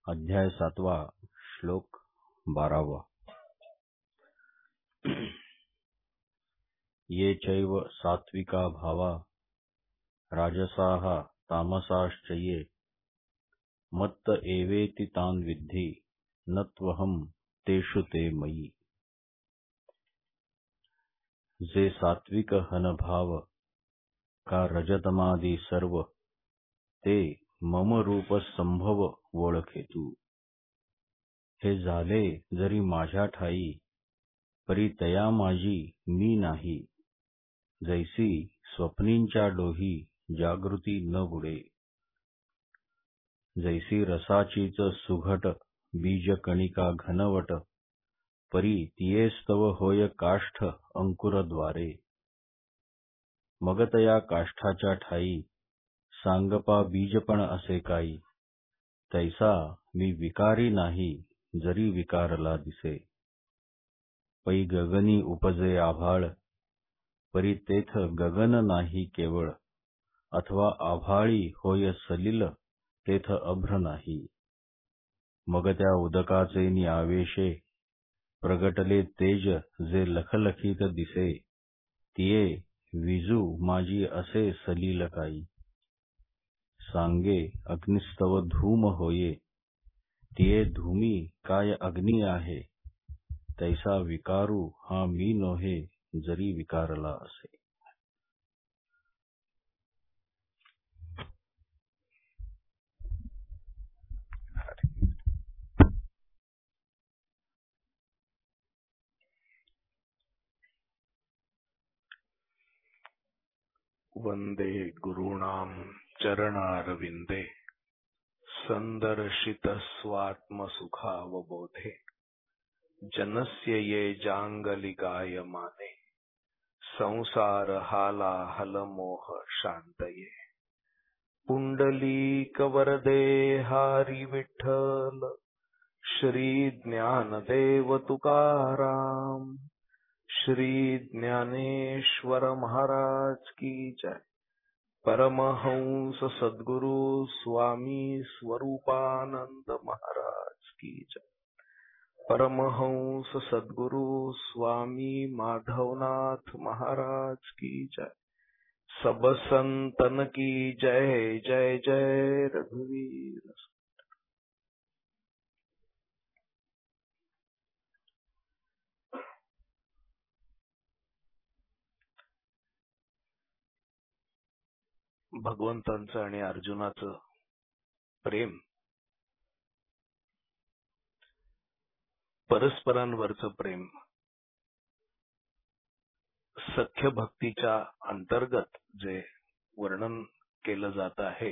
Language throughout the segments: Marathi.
अध्याय 7 श्लोक 12 ये चैव सात्विका भावा राजसाः तामसाश्च ये मत्त एवेति तान् विद्धि न त्वहं तेषु ते मयि। जे सात्विक हनभाव का रजतमादी सर्व ते मम रूप संभव ओळखेतू। हे झाले जरी माझ्या ठाई परी तया माझी मी नाही। जैसी स्वप्नींच्या डोही जागृती न बुडे। जैसी रसाचीच सुघट बीज कणिका घनवट परी तियेस्तव होय काष्ठ अंकुरद्वारे। मग तया काष्ठाच्या ठाई सांगपा बीजपण असे काही। तैसा मी विकारी नाही जरी विकारला दिसे। पै गगनी उपजे आभाळ परी तेथ गगन नाही केवळ। अथवा आभाळी होय सलिल तेथ अभ्र नाही। मग त्या उदकाचे नि आवेशे प्रगटले तेज जे लखलखीत दिसे। तिये विजू माझी असे सलिल काही। सांगे अग्निस्तव धूम होये तिये धूमी काय अग्नी आहे। तैसा विकारू हा मी नोहे जरी विकारला असे। वंदे गुरूणां चरणारविंदे संदर्शित स्वात्मसुखावबोधे। जनस्य ये जांगलिकायमाने संसार हालाहल मोह शांतये। पुंडलीक वरदे हरी विठ्ठल श्री ज्ञानदेव तुकाराम श्री ज्ञानेश्वर महाराज की जय। परमहंस सद्गुरु स्वामी स्वरूपानंद महाराज की जय। परमहंस सद्गुरु स्वामी माधवनाथ महाराज की जय। सब संतन की जय जय जय रघुवीर। भगवंतांचं आणि अर्जुनाचं प्रेम परस्परांवरचं प्रेम सख्य भक्तीच्या अंतर्गत जे वर्णन केलं जात आहे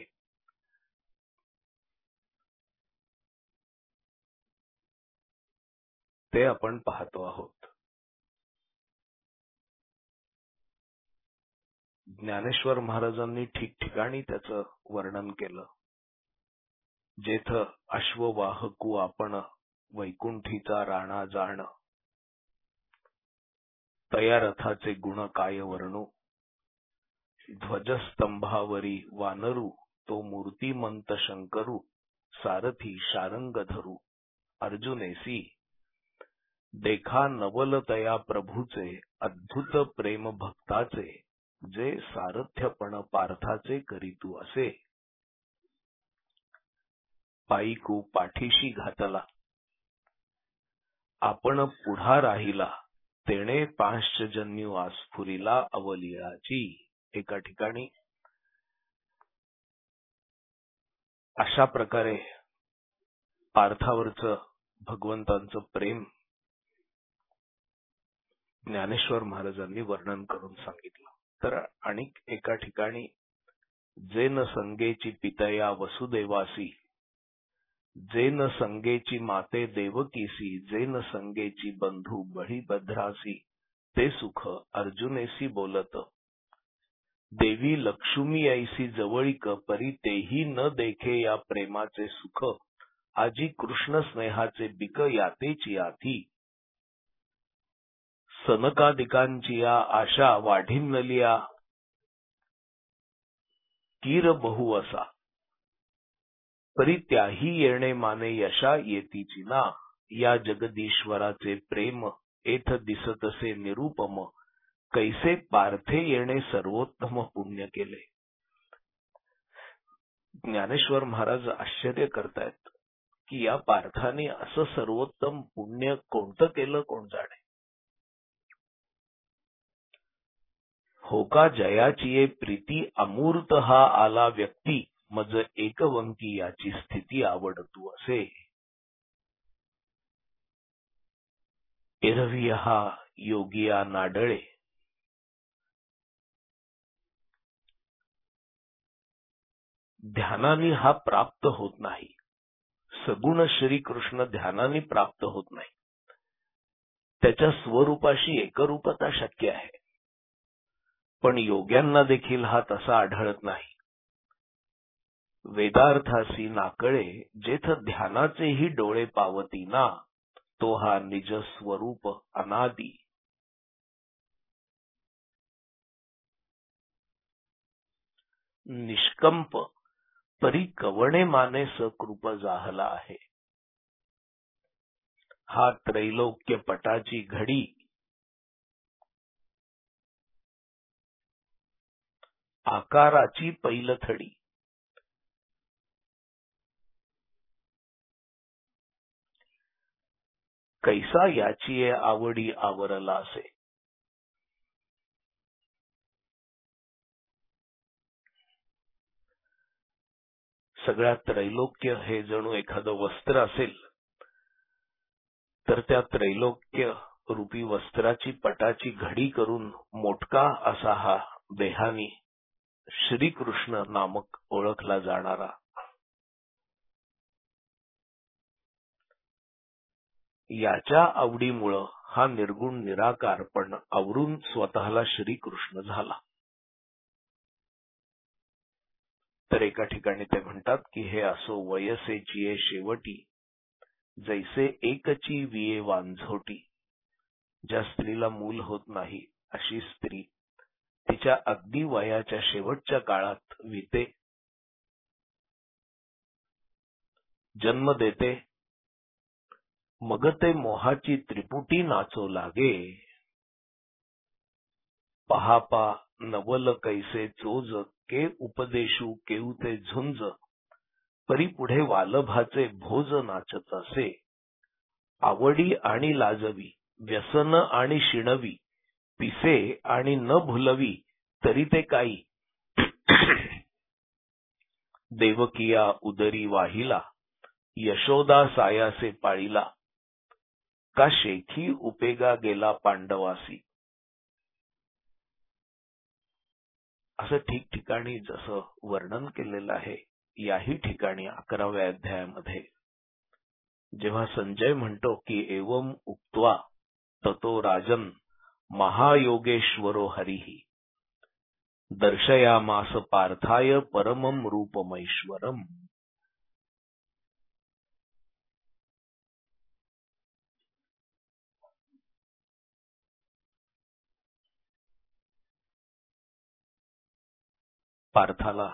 ते आपण पाहतो आहोत। ज्ञानेश्वर महाराजांनी ठिकठिकाणी त्याचं वर्णन केलं। जेथ अश्ववाहकू आपण वैकुंठीचा राणा जाण। तया रथाचे गुण काय वर्णू। ध्वजस्तंभावरी वानरू तो मूर्तिमंत शंकरू। सारथी शारंग धरू अर्जुनेसी। देखा नवल तया प्रभूचे अद्भुत प्रेम भक्ताचे। जे सारथ्यपण पार्थाचे करीतू असे। पायीकू पाठीशी घातला आपण पुढा राहिला। तेणे पांश्चजन्यू आस्फुरिला अवलियाची। एका ठिकाणी अशा प्रकारे पार्थावरचं भगवंतांचं प्रेम ज्ञानेश्वर महाराजांनी वर्णन करून सांगितलं। तर आणि एका ठिकाणी जे न संगेची पितया वसुदेवासी। जे न संगेची माते देवकीसी। जे न संगेची बंधू बळीभद्रासी। ते सुख अर्जुनेसी बोलत। देवी लक्ष्मी ऐसी जवळीक परी तेही न देखे या प्रेमाचे सुख। आजी कृष्ण स्नेहाचे बिक यातेची आधी। सनकादिकांची या आशा वाढिनलिया कीर बहु असा। परी त्याही येणे माने यशा येतीची ना, या जगदीश्वराचे प्रेम एथ दिसतसे निरुपम, कैसे पार्थे येणे सर्वोत्तम पुण्य केले. ज्ञानेश्वर महाराज आश्चर्य करतायत की या पार्थाने असं सर्वोत्तम पुण्य कोणतं केलं कोण जाणे. हो का जयाची प्रीती अमूर्त हा आला व्यक्ती, मज एकवंकी याची स्थिती आवडतू असे. एरवी हा योगिया नाडळे, ध्यानाने हा प्राप्त होत नाही. सगुण श्रीकृष्ण ध्यानाने प्राप्त होत नाही. त्याच्या स्वरूपाशी एकरूपता शक्य आहे, पण योग्यांना देखील हा तसा आढळत नाही. वेदार्थासी नाकळे जेथ ध्यानाचेही डोळे पावती ना, तो हा निज स्वरूप अनादी. निष्कंप परी कवणे माने सकृप जाहला आहे. हा त्रैलोक्य पटाची घडी, आकाराची पैलथडी. कैसा याची आवडी आवरला असे. सगळ्या त्रैलोक्य हे जणू एखादं वस्त्र असेल, तर त्या त्रैलोक्य रूपी वस्त्राची पटाची घडी करून मोठका असा हा देहानी श्रीकृष्ण नामक ओळखला जाणारा, याच्या आवडीमुळं हा निर्गुण निराकार पण आवरून स्वतःला श्रीकृष्ण झाला. तर एका ठिकाणी ते म्हणतात की हे असो वयसेची शेवटी, जैसे एकची विये वांझोटी. ज्या स्त्रीला मूल होत नाही अशी स्त्री तिच्या अगदी वयाच्या शेवटच्या काळात विते, जन्म देते, मग ते मोहाची त्रिपुटी नाचो लागे. पहापा नवल कैसे चोज, के उपदेशू केऊते झुंज. परी पुढे वालभाचे भोज नाचत असे. आवडी आणि लाजवी, व्यसन आणि शिणवी, पिसे आणि न भुलवी तरी ते काही. देवकिया उदरी वाहिला, यशोदा सायासे पाळीला. का शेखी उपेगा गेला पांडवासी. असं ठिकठिकाणी जसं वर्णन केलेलं आहे, याही ठिकाणी 11व्या अध्यायामध्ये जेव्हा संजय म्हणतो की एवम उक्त्वा ततो राजन महायोगेश्वरो हरिही दर्शयामास पार्थाय परमम रूपमैश्वरम. पार्थाला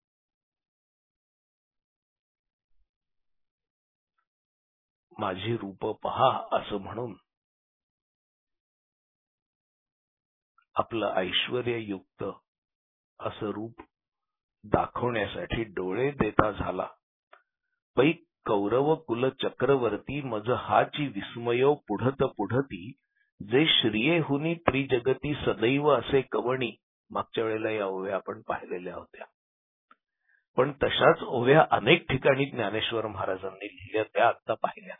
माझी रूप पहा असं म्हणून आपलं ऐश्वर्ययुक्त असं रूप दाखवण्यासाठी डोळे देता झाला. पै कौरव कुल चक्रवर्ती मज हाची विस्मयो पुढत पुढती. जे श्रियेहुनी त्रिजगती सदैव असे कवणी. मागच्या वेळेला या ओव्या आपण पाहिलेल्या होत्या, पण तशाच ओव्या अनेक ठिकाणी ज्ञानेश्वर महाराजांनी लिहिल्या, त्या आता पाहिल्या.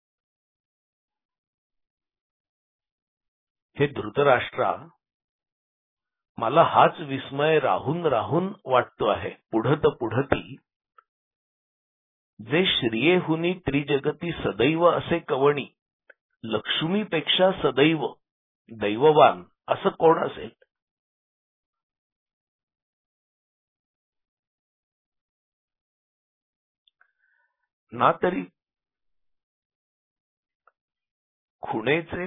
हे धृतराष्ट्रा, मला हाच विस्मय राहून राहून वाटतो आहे. पुढत पुढती जे श्रियेहुनी त्रिजगती सदैव असे कवणी. लक्ष्मीपेक्षा सदैव दैववान असं कोण असेल. ना तरी खुणेचे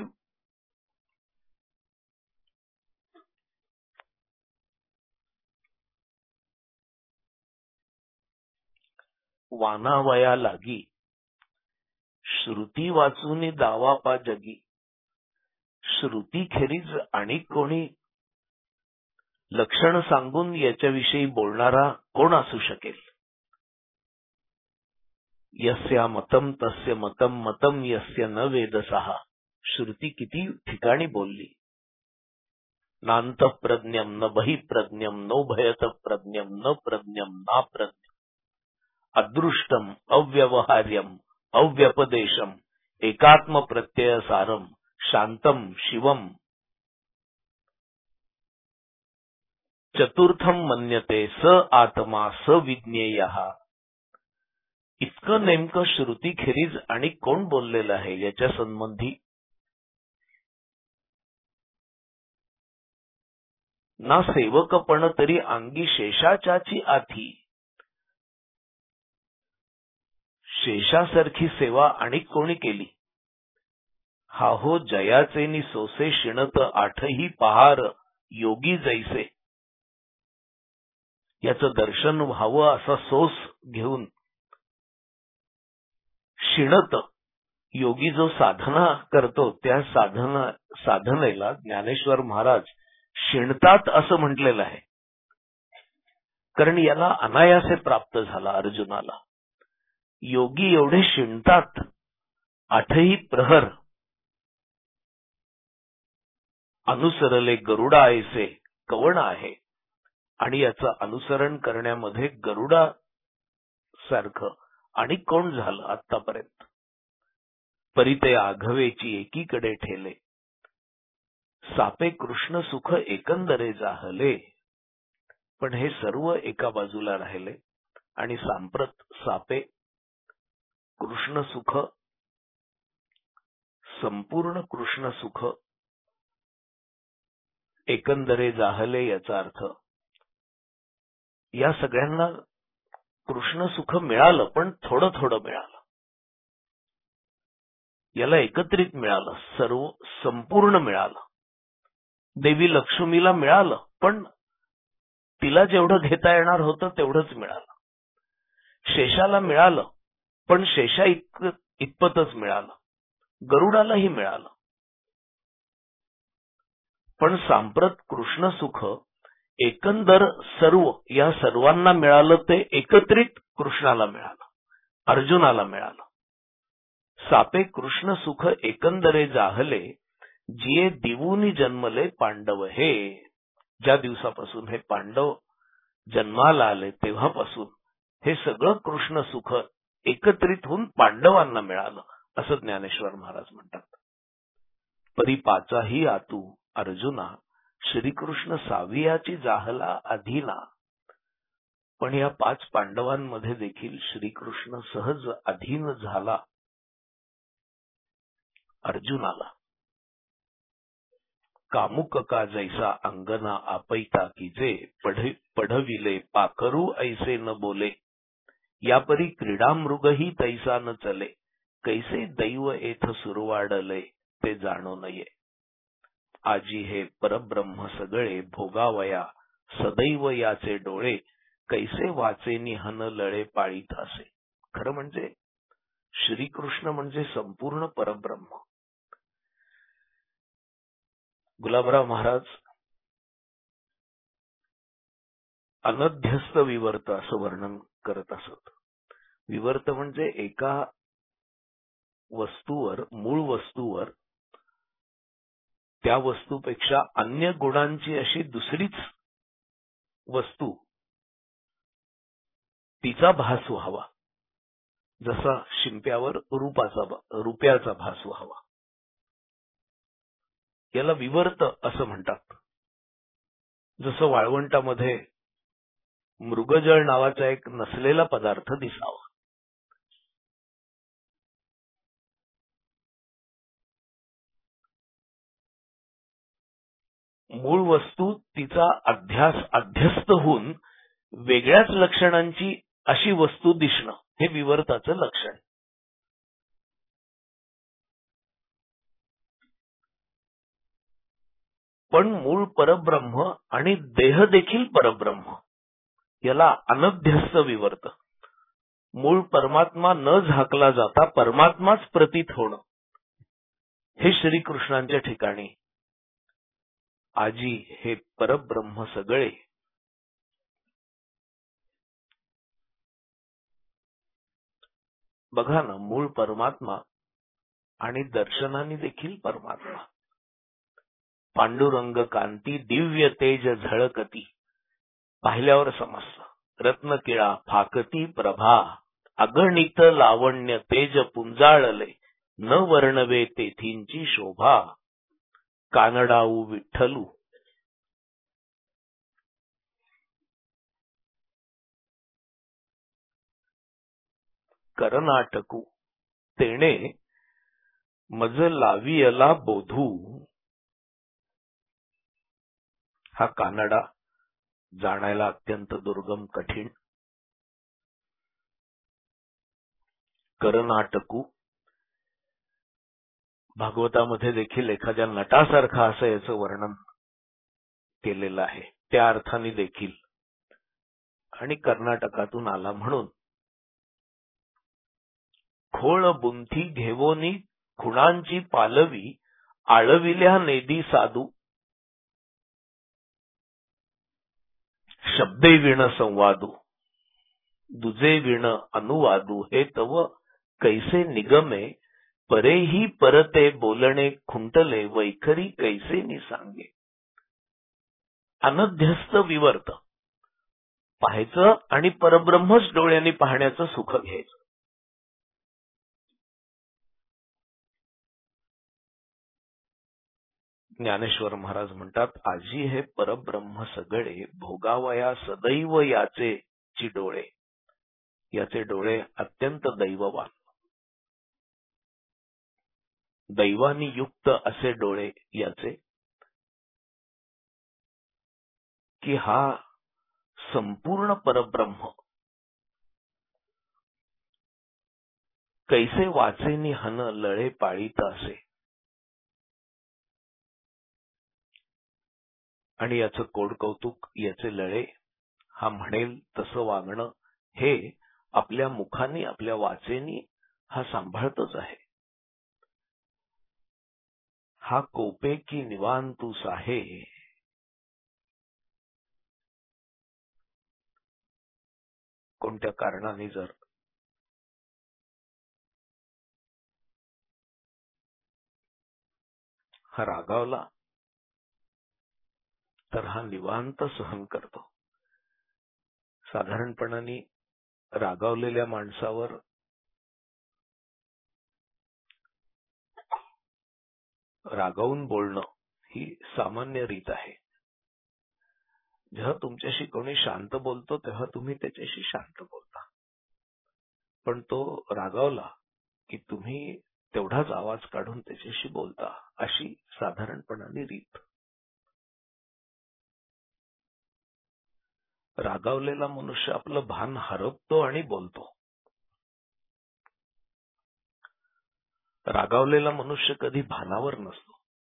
वानावया लागी, श्रुती वाचूनी दावा पा जगी. श्रुती खेरीज आणि कोणी लक्षण सांगून याच्याविषयी बोलणारा कोण असू शकेल? यस्या मतम तस्य मतम मतम यस्य न वेदसः. श्रुती किती ठिकाणी बोलली. नांत प्रज्ञम न बहिप्रज्ञम नो भयत प्रज्ञम न प्रज्ञम ना प्रज्ञम. अदृष्टम अव्यवहार्यम अव्यपदेशम एकात्म प्रत्यय सारम शांतम शिवम चतुर्थम मन्यते स आत्मा स विज्ञेयः. इतकं नेमकं श्रुती खेरीज आणि कोण बोललेलं आहे याच्या संबंधी ना सेवकपण तरी अंगी शेषाच्याची आथी. शेषासारखी सेवा आणि कोणी केली? हा हो जयाचेनी सोसे शिणत आठही पहार योगी जैसे. याचं दर्शन व्हावं असा सोस घेऊन शिणत योगी जो साधना करतो त्या साधनेला ज्ञानेश्वर महाराज शिणतात असं म्हटलेलं आहे. कारण याला अनायासे प्राप्त झाला अर्जुनाला. योगी एवढे शिणतात आठही प्रहर. अनुसरले गरुडा ऐसे कवण आहे. आणि याचं अनुसरण करण्यामध्ये गरुडा सारखं आणि कोण झालं आतापर्यंत. परिते आघवेची एकीकडे ठेले, सापे कृष्ण सुख एकंदरे जाहले. पण हे सर्व एका बाजूला राहिले आणि सांप्रत सापे कृष्ण सुख, संपूर्ण कृष्ण सुख एकंदरे जाहले. याचा अर्थ या सगळ्यांना कृष्ण सुख मिळालं पण थोडं थोडं मिळालं. याला एकत्रित मिळालं, सर्व संपूर्ण मिळालं. देवी लक्ष्मीला मिळालं पण तिला जेवढं घेता येणार होतं तेवढंच मिळालं. शेषाला मिळालं पण शेषा इतपतच मिळालं. गरुडालाही मिळालं. पण सांप्रत कृष्ण सुख एकंदर सर्व या सर्वांना मिळालं ते एकत्रित कृष्णाला मिळालं, अर्जुनाला मिळालं. सापे कृष्ण सुख एकंदरे जाहले, जिये दिवूनी जन्मले पांडव हे. ज्या दिवसापासून हे पांडव जन्माला आले तेव्हापासून हे सगळं कृष्ण सुख एकत्रित होऊन पांडवांना मिळालं असं ज्ञानेश्वर महाराज म्हणतात. परी पाचाही आतू अर्जुना, श्रीकृष्ण सावियाची जाहला अधीना. पण या 5 पांडवांमध्ये देखील श्रीकृष्ण सहज अधीन झाला अर्जुनाला. कामुक का जैसा अंगना आपैता कीजे, पढविले पाखरू ऐसे न बोले. यापरी क्रीडा मृगही तैसा न चले, कैसे दैव येथ सुरवाडले ते जाणो नये. आजी हे परब्रह्म सगळे भोगावया, सदैव याचे डोळे, कैसे वाचे निहन लळे पाळीत असे. खरं म्हणजे श्रीकृष्ण म्हणजे संपूर्ण परब्रह्म. गुलाबराव महाराज अनध्यस्त विवर्त असं वर्णन करत असत. विवर्त म्हणजे एका वस्तूवर, मूळ वस्तूवर त्या वस्तूपेक्षा अन्य गुणांची अशी दुसरीच वस्तू तिचा भास व्हावा. जसा शिंप्यावर रुपयाचा भास व्हावा. याला विवर्त असं म्हणतात. जसं वाळवंटामध्ये मृगजळ नावाचा एक नसलेला पदार्थ दिसावा. मूळ वस्तू तिचा अध्यस्त होऊन वेगळ्याच लक्षणांची अशी वस्तू दिसणं हे विवर्ताचं लक्षण. पण मूळ परब्रह्म आणि देह देखील परब्रह्म, याला अनध्यस्त विवर्त. मूळ परमात्मा न झाकला जाता परमात्माच प्रतीत होणं, हे श्रीकृष्णांच्या ठिकाणी आजी हे परब्रह्म सगळे बघा ना, मूळ परमात्मा आणि दर्शनाने देखील परमात्मा. पांडुरंग कांती दिव्य तेज झळकती, पाहिल्यावर समजतं. रत्नकिळा फाकती प्रभा, अगणित लावण्य तेज पुंजाळले, न वर्णवे तेथींची शोभा. कानडाऊ विठ्ठलू, कर्नाटकू तेणे मज लावियला बोधू. हा कानडा जाणायला अत्यंत दुर्गम कठीण. कर्नाटकू भागवतामध्ये देखील एखाद्या नटासारखा असं याचं वर्णन केलेलं आहे, त्या अर्थाने देखील. आणि कर्नाटकातून आला म्हणून खोळ बुंथी घेवोनी खुणांची पालवी, आळविल्या नेदी साधू. शब्दे विण संवादू, दुजे विण अनुवादू. हे तव कैसे निगमे, परेही परते बोलणे खुंटले, वैखरी कैसे नि सांगे. अनध्यस्त विवर्त, पाहायचं आणि परब्रह्मच डोळ्यांनी पाहण्याचं सुख घ्यायचं. ज्ञानेश्वर महाराज म्हणतात, आजी हे परब्रह्म सगळे, भोगावया सदैव याचे ची डोळे. याचे डोळे अत्यंत दैववान, दैवानी युक्त असे डोळे याचे, की हा संपूर्ण परब्रह्म कैसे वाचेनी हन लळे पाळीत असे. आणि याचं कोड कौतुक, याचे लळे, हा म्हणेल तसं वागणं, हे आपल्या मुखाने आपल्या वाचेनी हा सांभाळतच आहे. हा कोपे की निवांतूस आहे. कोणत्या कारणाने जर हा रागावला तर हा निवांत सहन करतो. साधारणपणाने रागावलेल्या माणसावर रागावून बोलणं ही सामान्य रीत आहे. जेव्हा तुमच्याशी कोणी शांत बोलतो तेव्हा तुम्ही त्याच्याशी शांत बोलता, पण तो रागावला की तुम्ही तेवढाच आवाज काढून त्याच्याशी बोलता, अशी साधारणपणाने रीत. रागावलेला मनुष्य आपलं भान हरवतो आणि बोलतो. रागावलेला मनुष्य कधी भानावर नसतो.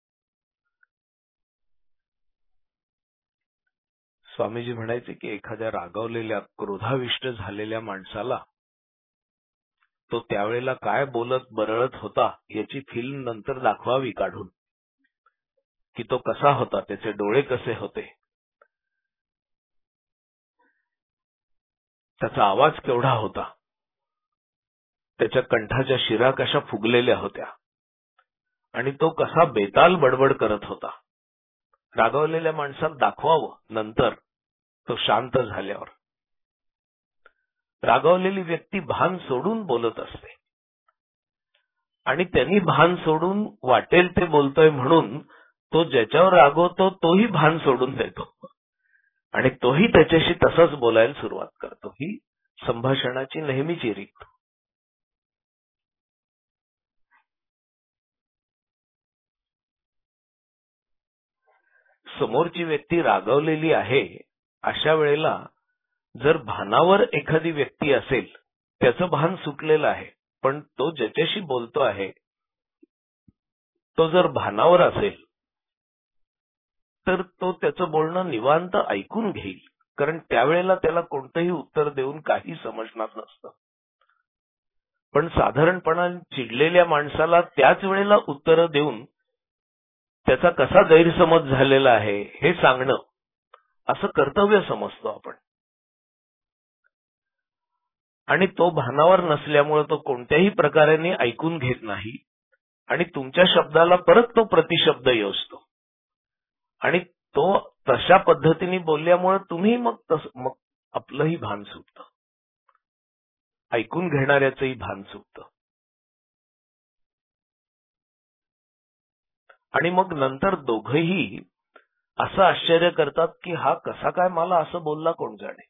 स्वामीजी म्हणायचे की एखाद्या रागावलेल्या, क्रोधाविष्ट झालेल्या माणसाला तो त्यावेळेला काय बोलत बरळत होता याची फिल्म नंतर दाखवावी काढून, की तो कसा होता, त्याचे डोळे कसे होते, त्याचा आवाज केवढा होता, त्याच्या कंठाच्या शिरा कशा फुगलेल्या होत्या, आणि तो कसा बेताल बडबड करत होता. रागावलेल्या माणसाला दाखवावं नंतर, तो शांत झाल्यावर. रागावलेली व्यक्ती भान सोडून बोलत असते, आणि त्यांनी भान सोडून वाटेल ते बोलतोय म्हणून तो ज्याच्यावर रागवतो तोही भान सोडून देतो, आणि तोही त्याच्याशी तसंच बोलायला सुरुवात करतो. ही संभाषणाची नेहमीची रीत. समोरची व्यक्ती रागावलेली आहे, अशा वेळेला जर भानावर एखादी व्यक्ती असेल, त्याचं भान सुटलेलं आहे, पण तो ज्याच्याशी बोलतो आहे तो जर भानावर असेल तर तो त्याचं बोलणं निवांत ऐकून घेईल, कारण त्यावेळेला त्याला कोणतंही उत्तर देऊन काही समजणार नसतं. पण साधारणपणाने चिडलेल्या माणसाला त्याच वेळेला उत्तर देऊन त्याचा कसा गैरसमज झालेला आहे हे सांगणं असं कर्तव्य समजतो आपण. आणि तो भानावर नसल्यामुळे तो कोणत्याही प्रकाराने ऐकून घेत नाही आणि तुमच्या शब्दाला परत तो प्रतिशब्द योजतो आणि तो तशा पद्धतीने बोलल्यामुळे तुम्ही मग आपलंही भान सुटतं, ऐकून घेणाऱ्याचंही भान सुटतं. आणि मग नंतर दोघंही असं आश्चर्य करतात की हा कसा काय मला असं बोलला कोण जाणे,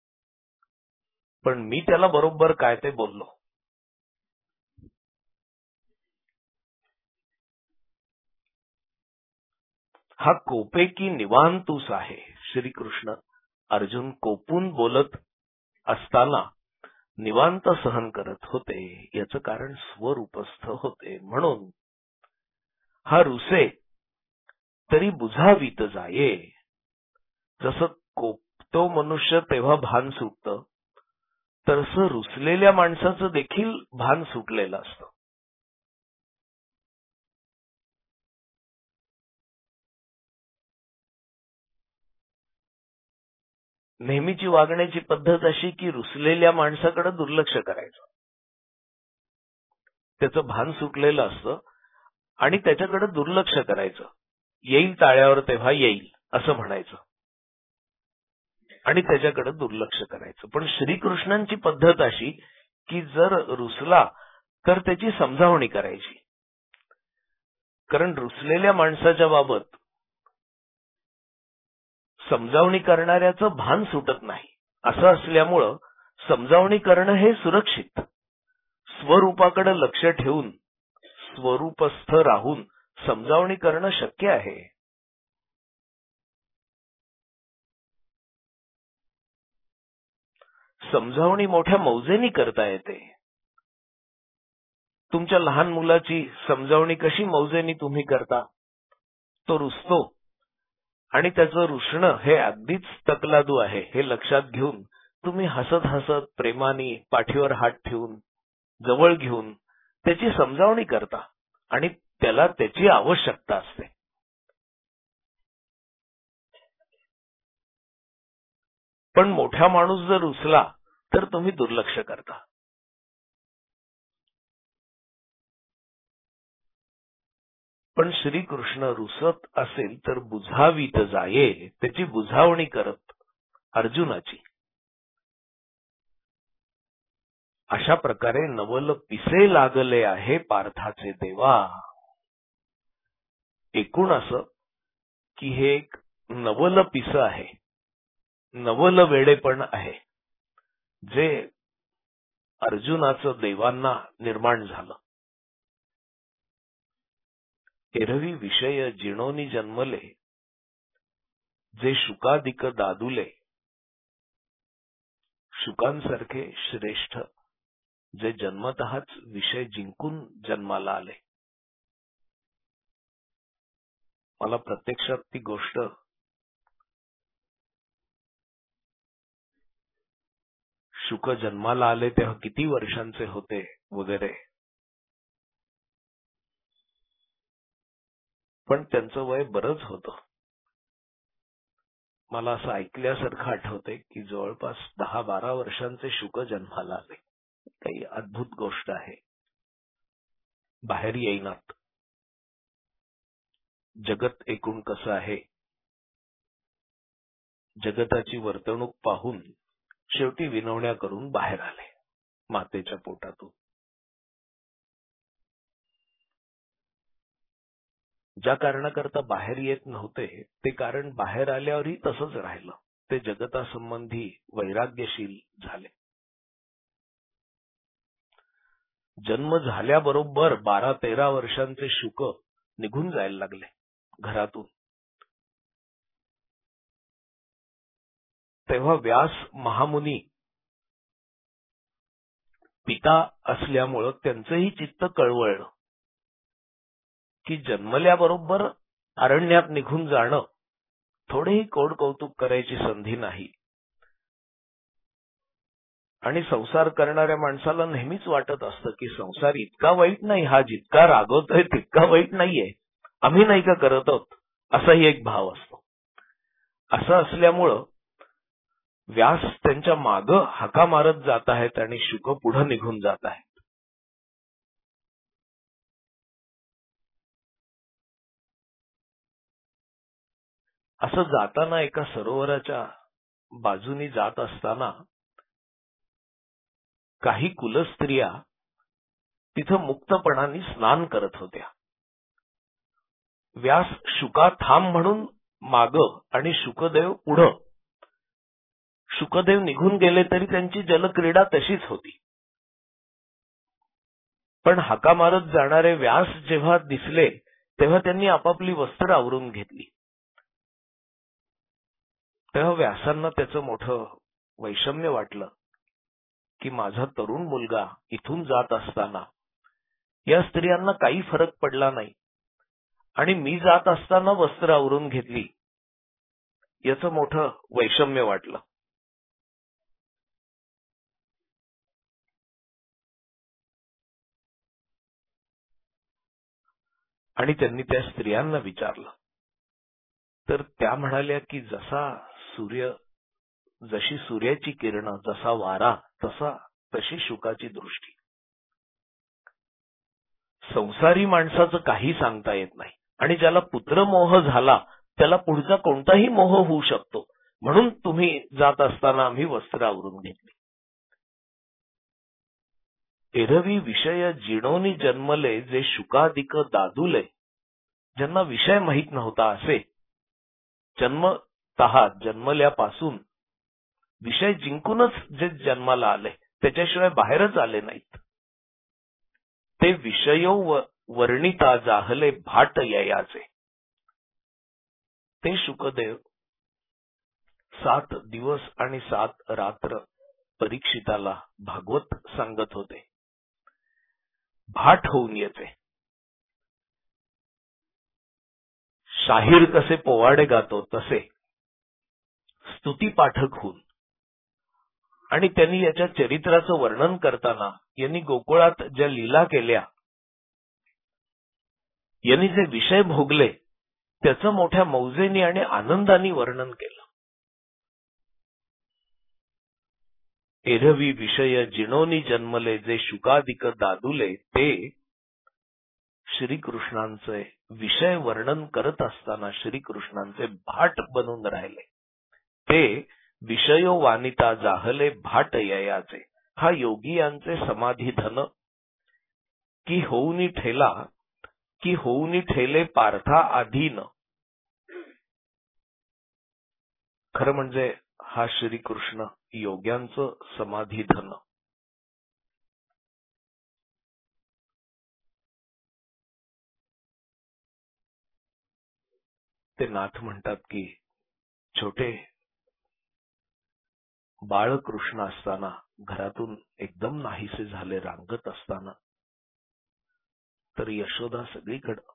पण मी त्याला बरोबर काय ते बोललो. हा कोपे की निवांतूस आहे. श्रीकृष्ण अर्जुन कोपून बोलत असताना निवांत सहन करत होते. याचं कारण स्वरूपस्थ होते. म्हणून हा रुसे तरी बुझावीत जाये. जसं कोपतो मनुष्य तेव्हा भान सुटतं, तसं रुसलेल्या माणसाचं देखील भान सुटलेलं असतं. नेहमीची वागण्याची पद्धत अशी की रुसलेल्या माणसाकडे दुर्लक्ष करायचं, त्याचं भान सुटलेलं असतं आणि त्याच्याकडे दुर्लक्ष करायचं. येईल टाळ्यावर तेव्हा येईल असं म्हणायचं आणि त्याच्याकडे दुर्लक्ष करायचं. पण श्रीकृष्णांची पद्धत अशी की जर रुसला तर त्याची समजावणी करायची, कारण रुसलेल्या माणसाच्या बाबत समजावणी करणाऱ्याचं भान सुटत नाही. असं असल्यामुळं समजावणी करणं हे सुरक्षित, स्वरूपाकडे लक्ष ठेवून स्वरूपस्थ राहून समजावणी करणं शक्य आहे. समजावणी मोठ्या मौजेनी करता येते. तुमच्या लहान मुलाची समजावणी कशी मौजेनी तुम्ही करता, तो रुसतो आणि त्याचं रुसणं हे अगदीच तकलादू आहे हे लक्षात घेऊन तुम्ही हसत हसत प्रेमाने पाठीवर हात ठेवून जवळ घेऊन त्याची समजावणी करता आणि त्याला त्याची आवश्यकता असते. पण मोठा माणूस जर रुसला तर तुम्ही दुर्लक्ष करता. पण श्रीकृष्ण रुसत असेल तर बुझावीत जाये, त्याची बुझावणी करत अर्जुनाची. अशा प्रकारे नवल पिसे लागले आहे पार्थाचे देवा. एकूण असं की हे एक नवल पिस आहे, नवल वेडेपण आहे जे अर्जुनाचं देवांना निर्माण झालं. एरवी विषय जिणोनी जन्मले, जे शुकादिक दादुले, शुकांसारखे श्रेष्ठ जे जन्मतःच विषय जिंकून जन्माला आले. मला प्रत्यक्षात ती गोष्ट शुक जन्माला आले तेव्हा किती वर्षांचे होते वगैरे, पण त्यांचं वय बरंच होतं. मला असं ऐकल्यासारखं आठवतंय की जवळपास 10-12 वर्षांचे शुक जन्माला आले. काही अद्भुत गोष्ट आहे, बाहेर येईनात. जगत एकूण कसं आहे, जगताची वर्तणूक पाहून शेवटी विनवण्या करून बाहेर आले मातेच्या पोटातून. ज्या कारणाकरता बाहेर येत नव्हते ते कारण बाहेर आल्यावरही तसंच राहिलं. ते जगतासंबंधी वैराग्यशील झाले. जन्म झाल्याबरोबर 12-13 वर्षांचे शुक निघून जायला लागले घरातून. तेव्हा व्यास महामुनी पिता असल्यामुळं त्यांचंही चित्त कळवळलं की जन्मल्याबरोबर अरण्यात निघून जाणं थोडेही कोड कौतुक करायची संधी नाही. आणि संसार करणाऱ्या माणसाला नेहमीच वाटत असतं की संसार इतका वाईट नाही, हा जितका रागवतोय तितका वाईट नाहीये, आम्ही नाही का करत आहोत, असाही एक भाव असतो. असं असल्यामुळं व्यास त्यांच्या मागं हाका मारत जात आहेत आणि शुक पुढे निघून जात आहेत. असं जाताना एका सरोवराच्या बाजूनी जात असताना काही कुलस्त्रिया तिथं मुक्तपणाने स्नान करत होत्या. व्यास शुका थांब म्हणून माग आणि शुकदेव पुढं. शुकदेव निघून गेले तरी त्यांची जलक्रीडा तशीच होती. पण हाका मारत जाणारे व्यास जेव्हा दिसले तेव्हा त्यांनी आपापली वस्त्र आवरून घेतली. तेव्हा व्यासांना त्याचं मोठं वैषम्य वाटलं की माझा तरुण मुलगा इथून जात असताना या स्त्रियांना काही फरक पडला नाही आणि मी जात असताना वस्त्र आवरून घेतली, याचं मोठं वैषम्य वाटलं. आणि त्यांनी त्या स्त्रियांना विचारलं तर त्या म्हणाल्या की जशी सूर्याची किरण, जसा वारा तशी शुकाची दृष्टी. संसारी माणसाचं काही सांगता येत नाही आणि ज्याला पुत्रमोह झाला त्याला पुढचा कोणताही मोह होऊ शकतो, म्हणून तुम्ही जात असताना आम्ही वस्त्र आवरून घेतली. एरवी विषय जिणोनी जन्मले जे शुकादिक दादुले, ज्यांना विषय माहित नव्हता असे जन्मल्यापासून विषय जिंकूनच जे जन्माला आले, त्याच्याशिवाय बाहेरच आले नाहीत, ते विषयो वर्णिता जाहले भाट ययाचे. ते शुकदेव 7 दिवस आणि 7 रात्र परीक्षिताला भागवत सांगत होते. भाट होऊन येते. शाहीर कसे पोवाडे गातो तसे स्तुती पाठक होऊन, आणि त्यांनी याच्या चरित्राचं वर्णन करताना यांनी गोकुळात ज्या लीला केल्या, यांनी जे विषय भोगले त्याचं मोठ्या मौजेनी आणि आनंदाने वर्णन केलं. एरवी विषय जिणोनी जन्मले जे शुकादिक दादुले, ते श्रीकृष्णांचे विषय वर्णन करत असताना श्रीकृष्णांचे भाट बनून राहिले. ते विषयो वानिता जाहले भाट ययाचे. हा योगियांचे समाधी धन की होऊनी ठेले पार्था आधीन. खरं म्हणजे हा श्रीकृष्ण योग्यांचं समाधी धन. ते नाथ म्हणतात की छोटे बाळकृष्ण असताना घरातून एकदम नाहीसे झाले, रांगत असताना, तर यशोदा सगळीकडे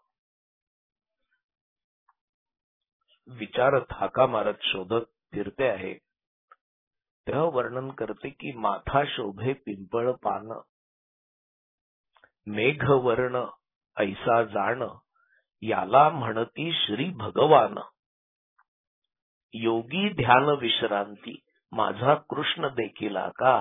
विचारत हाका मारत शोधत फिरते आहे. तेव्हा वर्णन करते की माथा शोभे पिंपळ पान, मेघ वर्ण ऐसा जाण, याला म्हणती श्री भगवान. योगी ध्यान विश्रांती माझा कृष्ण देखीला का.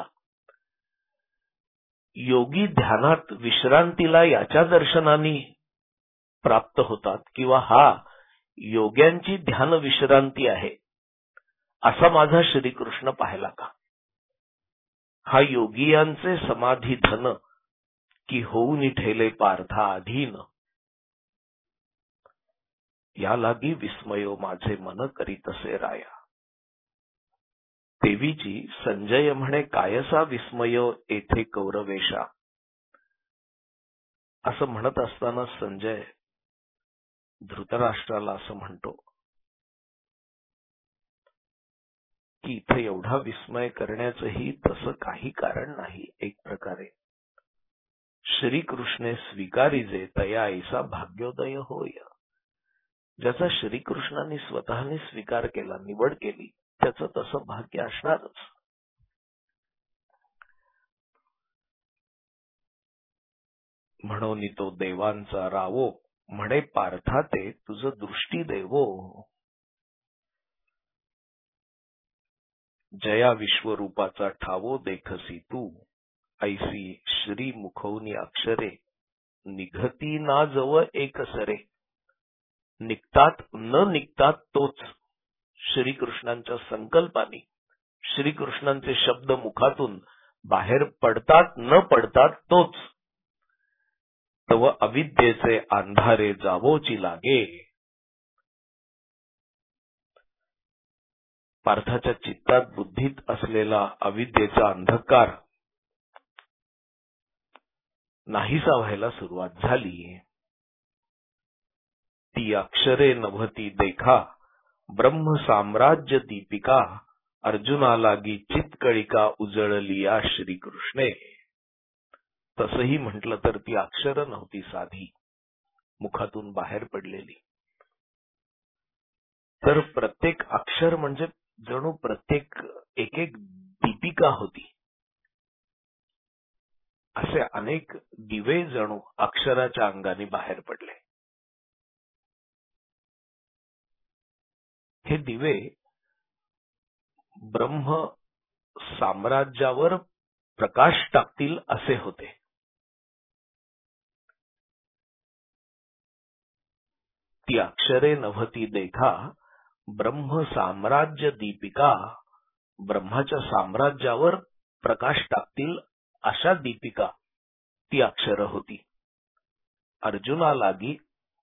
योगी ध्यानात विश्रांतीला याच्या दर्शनाने प्राप्त होतात, किंवा हा योग्यांची ध्यान विश्रांती आहे असा माझा श्रीकृष्ण पाहिला का. हा योगियांचे समाधी धन की होऊन ठेले पार्था अधीन. या लागी विस्मयो माझे मन करीतसे राया. देवीची संजय म्हणे कायसा विस्मयो येथे कौरवेशा. असं म्हणत असताना संजय धृतराष्ट्राला असं म्हणतो की इथे एवढा विस्मय करण्याचंही तसं काही कारण नाही. एक प्रकारे श्रीकृष्णे स्वीकारिजे तया ऐसा भाग्योदय होय. ज्याचा श्रीकृष्णाने स्वतःने स्वीकार केला, निवड केली, त्याचं तसं भाग्य असणारच. म्हणून तो देवांचा रावो, म्हणे पार्था ते तुझ दृष्टी देवो. जया विश्वरूपाचा ठावो देखसी तू, ऐसी श्री मुखवनी अक्षरे, निघती ना जवळ एक सरे. निघतात न निघतात तोच, श्रीकृष्णांच्या संकल्पाने श्रीकृष्णांचे शब्द मुखातून बाहेर पडतात न पडतात तोच. तव अविद्येचे अंधारे जावोची लागे. पार्थाच्या चित्तात बुद्धीत असलेला अविद्येचा अंधकार नाहीसा व्हायला सुरुवात झाली. ती अक्षरे नभती देखा, ब्रह्म साम्राज्य दीपिका, अर्जुना लागी चित्कळिका उजळलिया श्रीकृष्णे. तसही म्हटलं तर ती अक्षर नव्हती साधी, मुखातून बाहेर पडलेली. तर प्रत्येक अक्षर म्हणजे जणू प्रत्येक एक एक दीपिका होती. असे अनेक दिवे जणू अक्षराच्या अंगाने बाहेर पडले. हे दिवे ब्रह्म साम्राज्यावर प्रकाश टाकतील असे होते. ती अक्षरे नभती देखा, ब्रह्म साम्राज्य दीपिका, ब्रह्माच्या साम्राज्यावर प्रकाश टाकतील अशा दीपिका ती अक्षर होती. अर्जुना लागी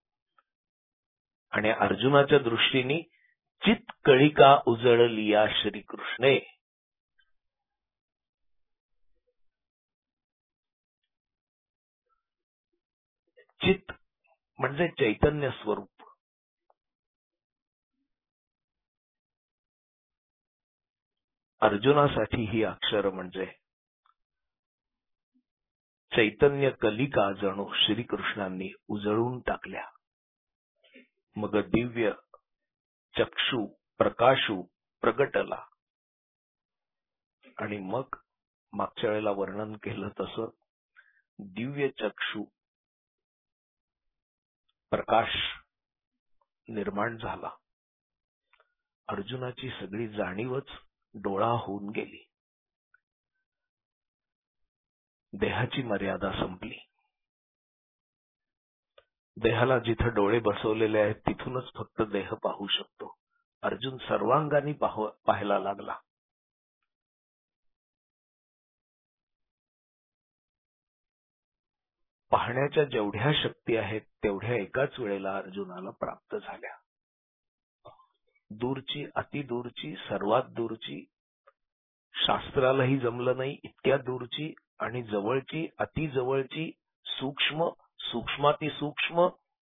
आणि अर्जुनाच्या दृष्टीने चित्कळिका उजळलिया श्रीकृष्णे. चित म्हणजे चैतन्य स्वरूप. अर्जुनासाठी ही अक्षर म्हणजे चैतन्य कलिका जणू श्रीकृष्णांनी उजळून टाकल्या. मग दिव्य चक्षु प्रकाशू प्रगटला. आणि मग मागच्या वेळेला वर्णन केलं तसं दिव्य चक्षु प्रकाश निर्माण झाला. अर्जुनाची सगळी जाणीवच डोळा होऊन गेली. देहाची मर्यादा संपली. देहाला जिथं डोळे बसवलेले आहेत तिथूनच फक्त देह पाहू शकतो. अर्जुन सर्वांगाने पाहायला लागला. पाहण्याच्या जेवढ्या शक्ती आहेत तेवढ्या एकाच वेळेला अर्जुनाला प्राप्त झाल्या. दूरची, अतिदूरची, सर्वात दूरची, शास्त्रालाही जमलं नाही इतक्या दूरची, आणि जवळची, अतिजवळची, सूक्ष्म, सूक्ष्माती सूक्ष्म.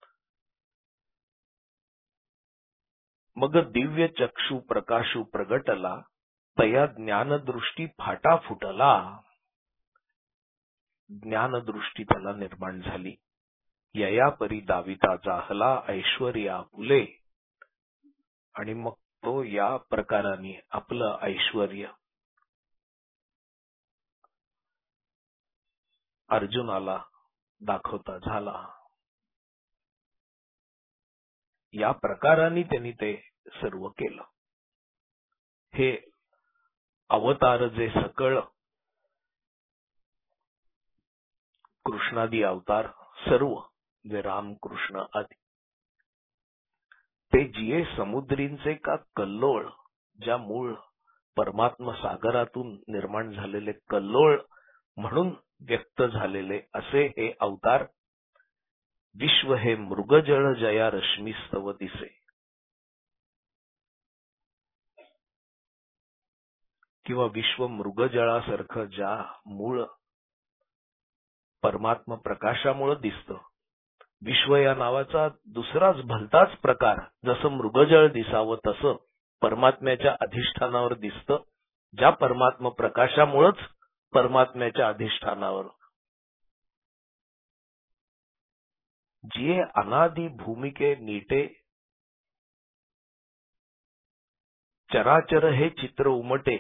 मग दिव्य चक्षु प्रकाशू प्रगटला, तया ज्ञानदृष्टी फाटा फुटला. ज्ञानदृष्टी त्याला निर्माण झाली. यया परी दाविता जाहला ऐश्वर्या फुले. आणि मग तो या प्रकाराने आपलं ऐश्वर्य अर्जुनाला दाखवता झाला. या प्रकाराने त्यांनी ते सर्व केलं. हे अवतार जे सकळ कृष्णादी अवतार सर्व जे राम कृष्ण आदी ते जिये समुद्रींचे का कल्लोळ, ज्या मूळ परमात्मा सागरातून निर्माण झालेले कल्लोळ म्हणून व्यक्त झालेले असे हे अवतार. विश्व हे मृगजळ जया रश्मीस्तव दिसे. किंवा विश्व मृगजळासारखं ज्या मूळ परमात्मा प्रकाशामुळे दिसतं. विश्व या नावाचा दुसराच भलताच प्रकार जसं मृगजळ दिसावं तसं परमात्म्याच्या अधिष्ठानावर दिसतं. ज्या परमात्मा प्रकाशामुळेच परमात्म्याच्या अधिष्ठानावर. जिये अनादि भूमिके नीटे, चराचर हे चित्र उमटे.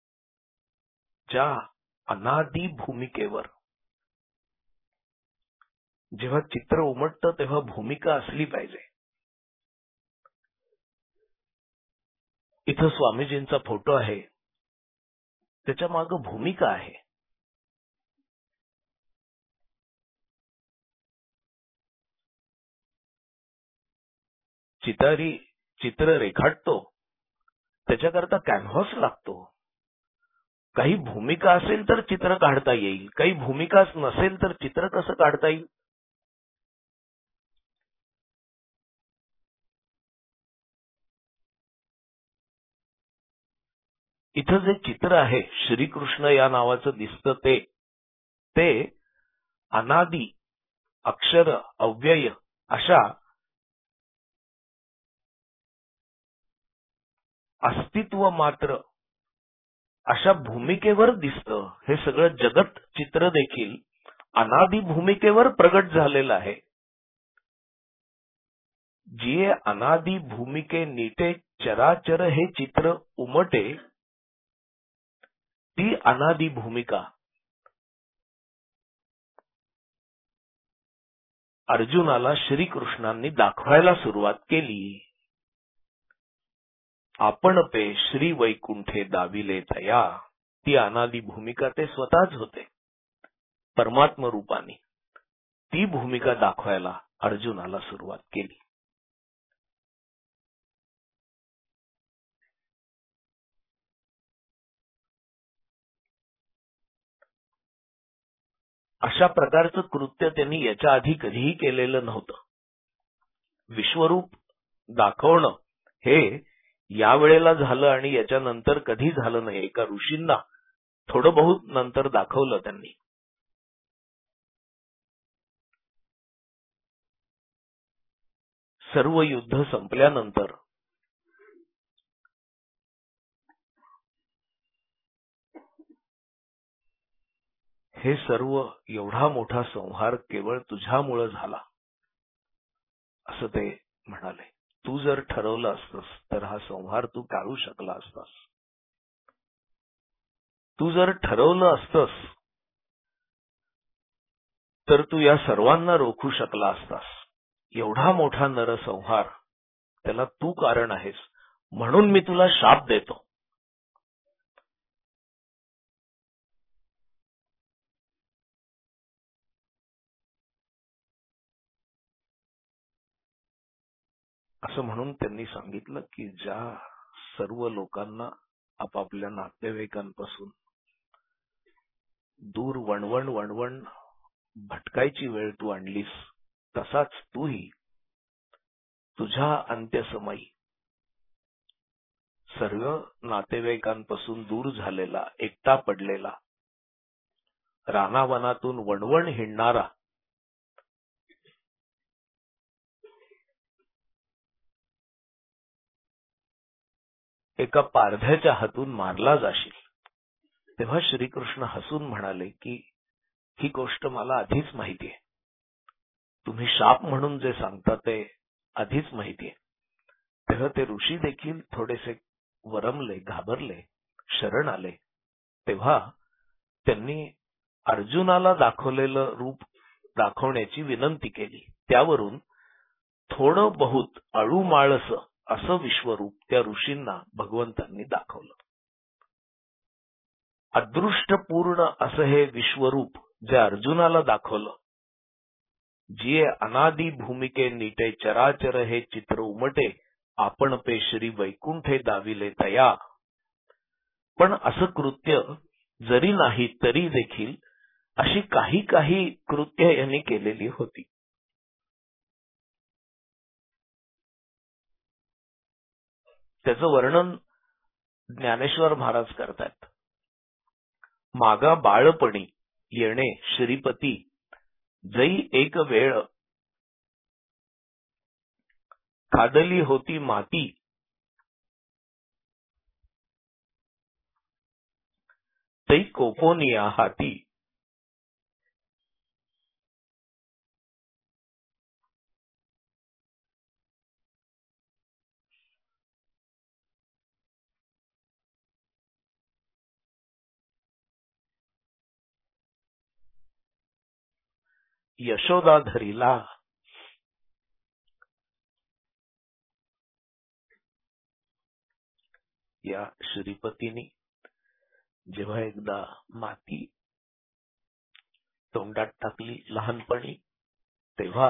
ज्या अनादि भूमिकेवर जेव्हा चित्र उमटतं तेव्हा भूमिका असली पाहिजे. इथं स्वामीजींचा फोटो आहे, त्याच्या मागे भूमिका आहे. चितारी चित्र रेखाटतो, त्याच्याकरता कॅनव्हास लागतो. काही भूमिका असेल तर चित्र काढता येईल, काही भूमिकाच नसेल तर चित्र कसं काढता येईल? इथं जे चित्र आहे श्रीकृष्ण या नावाचं दिसतं ते अनादी अक्षर अव्यय अशा अस्तित्व मात्र अशा भूमिकेवर दिसतं. हे सगळं जगत चित्र देखील अनादी भूमिकेवर प्रगट झालेलं आहे. जिये अनादी भूमिके नीटे चराचर हे चित्र उमटे, ती अनादी भूमिका अर्जुनाला श्रीकृष्णांनी दाखवायला सुरुवात केली. आपण पे श्री वैकुंठे दाविले तया, ती अनादी भूमिका ते स्वतःच होते परमात्म रूपाने. ती भूमिका दाखवायला अर्जुनाला सुरुवात केली. अशा प्रकारचं कृत्य त्यांनी याच्या आधी कधीही केलेलं नव्हतं. विश्वरूप दाखवणं हे या वेळेला झालं आणि याच्यानंतर कधी झालं नाही. एका ऋषींना थोडं बहुत नंतर दाखवलं त्यांनी. सर्व युद्ध संपल्यानंतर हे सर्व एवढा मोठा संहार केवळ तुझ्यामुळे झाला असं ते म्हणाले. तू जर ठरवलं असतंस तर हा संहार तू टाळू शकला असतास. तू जर ठरवलं असतंस तर तू या सर्वांना रोखू शकला असतास. एवढा मोठा नरसंहार त्याला तू कारण आहेस, म्हणून मी तुला शाप देतो. असं म्हणून त्यांनी सांगितलं की ज्या सर्व लोकांना आपापल्या नातेवाईकांपासून दूर वणवण वणवण भटकायची वेळ तू आणलीस, तसाच तूही तुझ्या अंत्यसमयी सर्व नातेवाईकांपासून दूर झालेला, एकटा पडलेला, रानावनातून वणवण हिंडणारा एका पारध्याच्या हातून मारला जाशील. तेव्हा श्रीकृष्ण हसून म्हणाले की ही गोष्ट मला आधीच माहिती आहे. तुम्ही शाप म्हणून जे सांगता ते आधीच माहिती आहे. तेव्हा ते ऋषी देखील थोडेसे वरमले, घाबरले, शरण आले. तेव्हा त्यांनी अर्जुनाला दाखवलेलं रूप दाखवण्याची विनंती केली. त्यावरून थोडं बहुत अळूमाळस असं विश्वरूप त्या ऋषींना भगवंतांनी दाखवलं. अदृष्टपूर्ण असं हे विश्वरूप जे अर्जुनाला दाखवलं, जिये अनादी भूमिके नीटे चराचर हे चित्र उमटे, आपण पे श्री वैकुंठे दाविले तया. पण असं कृत्य जरी नाही तरी देखील अशी काही काही कृत्य यांनी केलेली होती. त्याचं वर्णन ज्ञानेश्वर महाराज करतात. मागा बाळपणी येणे श्रीपती, जई एक वेळ खादली होती माती, तै कोपोनिया हाती. यशोदा धरिला. या श्रीपतींनी जेव्हा एकदा माती तोंडात टाकली लहानपणी, तेव्हा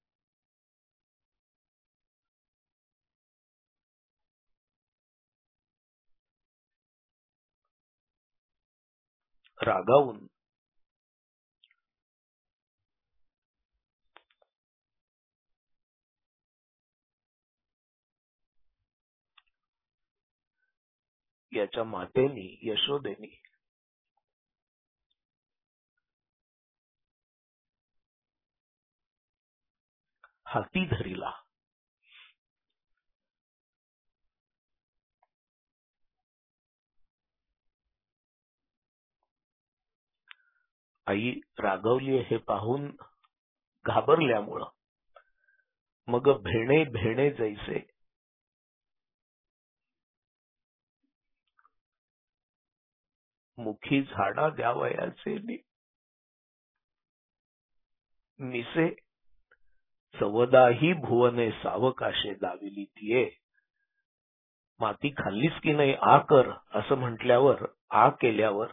रागावून याच्या मातेनी यशोदेनी हाती धरिला. आई रागवली हे पाहून घाबरल्यामुळं मग भेणे भेणे जैसे मुखी झाडा द्यावयाचे निसे चवदाही भुवने सावकाशे दाविली तिये. माती खाल्लीस की नाही आ कर असं म्हटल्यावर आ केल्यावर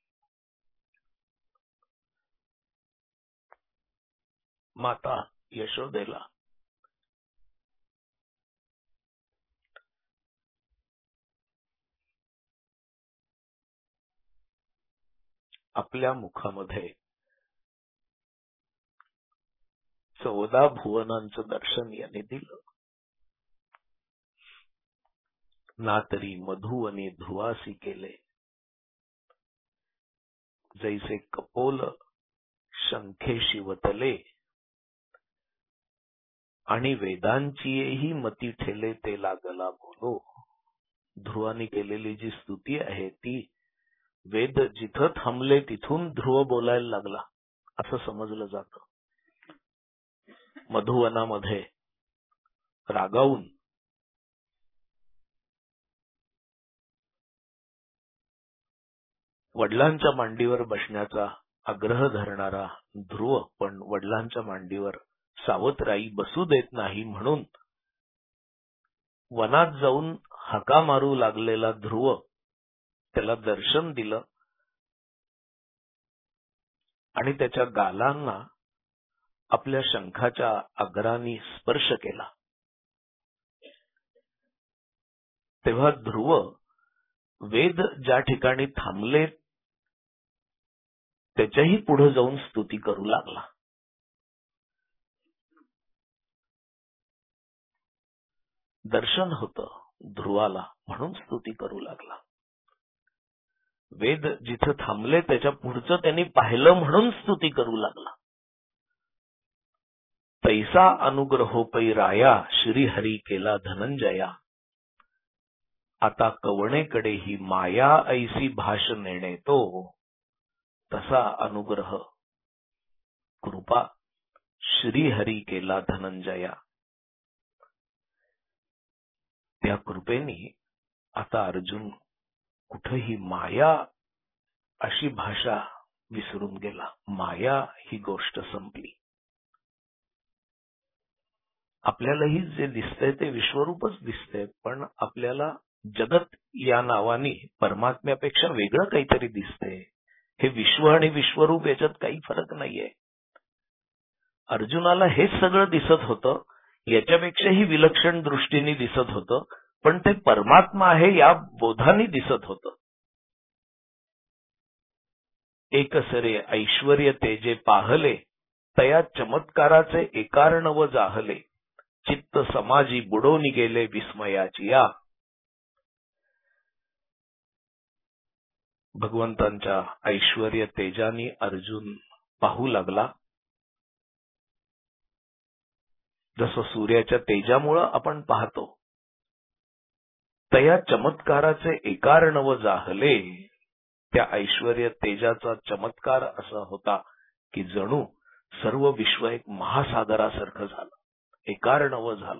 माता यशोदेला आपल्या मुखामध्ये चौदा भुवनांचं दर्शन याने दिलं. ना तरी मधुवने धुवासी केले, जैसे कपोल शंखे शिवतले, आणि वेदांचीही मती ठेले ते लागला बोलो. ध्रुवानी केलेली जी स्तुती आहे ती वेद जिथं थांबले तिथून ध्रुव बोलायला लागला असं समजलं जातं. मधुवनामध्ये रागावून वडिलांच्या मांडीवर बसण्याचा आग्रह धरणारा ध्रुव पण वडिलांच्या मांडीवर सावतराई बसू देत नाही म्हणून वनात जाऊन हाका मारू लागलेला ध्रुव त्याला दर्शन दिलं आणि त्याच्या गालांना आपल्या शंखाच्या अग्रांनी स्पर्श केला. तेव्हा ध्रुव वेद ज्या ठिकाणी थांबले त्याच्याही पुढे जाऊन स्तुती करू लागला. दर्शन होतं ध्रुवाला म्हणून स्तुती करू लागला. वेद जिथं थांबले त्याच्या पुढचं त्यांनी पाहिलं म्हणून स्तुती करू लागला. तैसा अनुग्रहोपै राया श्रीहरी केला धनंजया. आता कवणेकडे ही माया ऐसी भाष नेणे तो. तसा अनुग्रह कृपा श्रीहरी केला धनंजया. त्या कृपेने आता अर्जुन कुठेही माया अशी भाषा विसरून गेला. माया ही गोष्ट संपली. आपल्यालाही जे दिसतंय ते विश्वरूपच दिसतंय, पण आपल्याला जगत या नावाने परमात्म्यापेक्षा वेगळं काहीतरी दिसतंय. हे विश्व आणि विश्वरूप याच्यात काही फरक नाहीये. अर्जुनाला हेच सगळं दिसत होतं, याच्यापेक्षाही विलक्षण दृष्टीने दिसत होतं, पण ते परमात्मा आहे या बोधाने दिसत होतं. एकसरे ऐश्वर्य तेजे पाहले, तया चमत्काराचे एकार्णव जाहले. चित्त समाजी बुडोनी गेले विस्मयाची या. भगवंतांच्या ऐश्वर्य तेजानी अर्जुन पाहू लागला. जसं सूर्याच्या तेजामुळं आपण पाहतो, तया चमत्काराचे एकार्णव जाहले. त्या ऐश्वर्य तेजाचा चमत्कार असा होता की जणू सर्व विश्व एक महासागरासारखं झालं, एकार्णव झालं.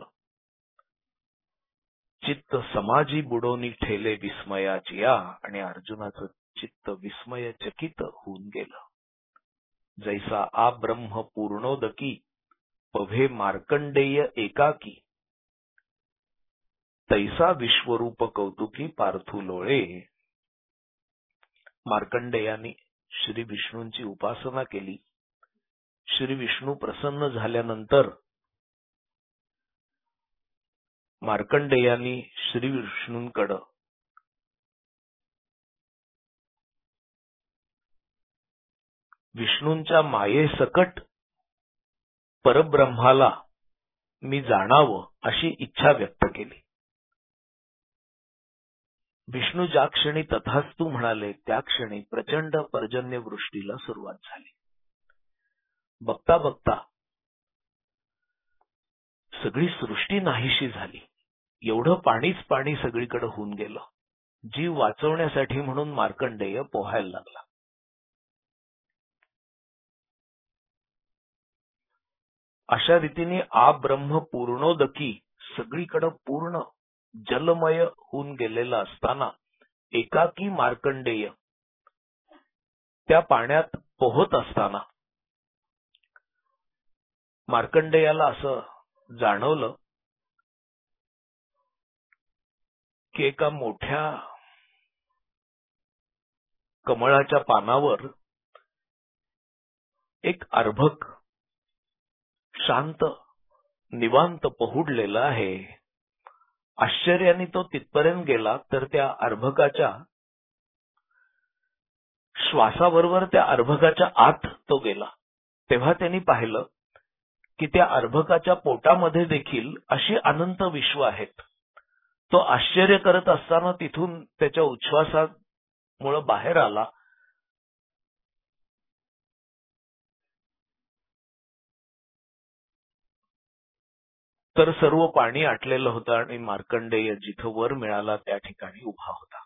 चित्त समाजी बुडोनी ठेले विस्मयाची या. आणि अर्जुनाचं चित्त विस्मयचकित होऊन गेलं. जैसा आ ब्रह्म पूर्णोदकी पभे मार्कंडेय एकाकी तैसा विश्वरूप कौतुकी पार्थू लोळे. मार्कंडेयाने श्री विष्णूंची उपासना केली. श्री विष्णू प्रसन्न झाल्यानंतर मार्कंडेयाने श्री विष्णूंकडे विष्णूंच्या मायेसकट परब्रह्माला मी जाणावं अशी इच्छा व्यक्त केली. विष्णू ज्या क्षणी तथास्तु म्हणाले त्या क्षणी प्रचंड पर्जन्यवृष्टीला सुरुवात झाली. बघता बघता सगळी सृष्टी नाहीशी झाली. एवढं पाणीच पाणी सगळीकडे होऊन गेलं. जीव वाचवण्यासाठी म्हणून मार्कंडेय पोहायला लागला. अशा रीतीने आ ब्रह्म पूर्णोदकी सगळीकडे पूर्ण जलमय होऊन गेलेला असताना एकाकी मार्कंडेय त्या पाण्यात पोहत असताना मार्कंडेयाला असं जाणवलं की एका मोठ्या कमळाच्या पानावर एक अर्भक शांत निवांत पहुडलेला आहे. आश्चर्याने तो तिथपर्यंत गेला तर त्या अर्भकाच्या श्वासाबरोबर त्या अर्भकाच्या आत तो गेला. तेव्हा त्यांनी पाहिलं की त्या अर्भकाच्या पोटामध्ये देखील अशी अनंत विश्व आहेत. तो आश्चर्य करत असताना तिथून त्याच्या उच्छ्वासामुळे बाहेर आला. तर सर्व पाणी आटलेलं होतं आणि मार्कंडेय जिथं वर मिळाला त्या ठिकाणी उभा होता.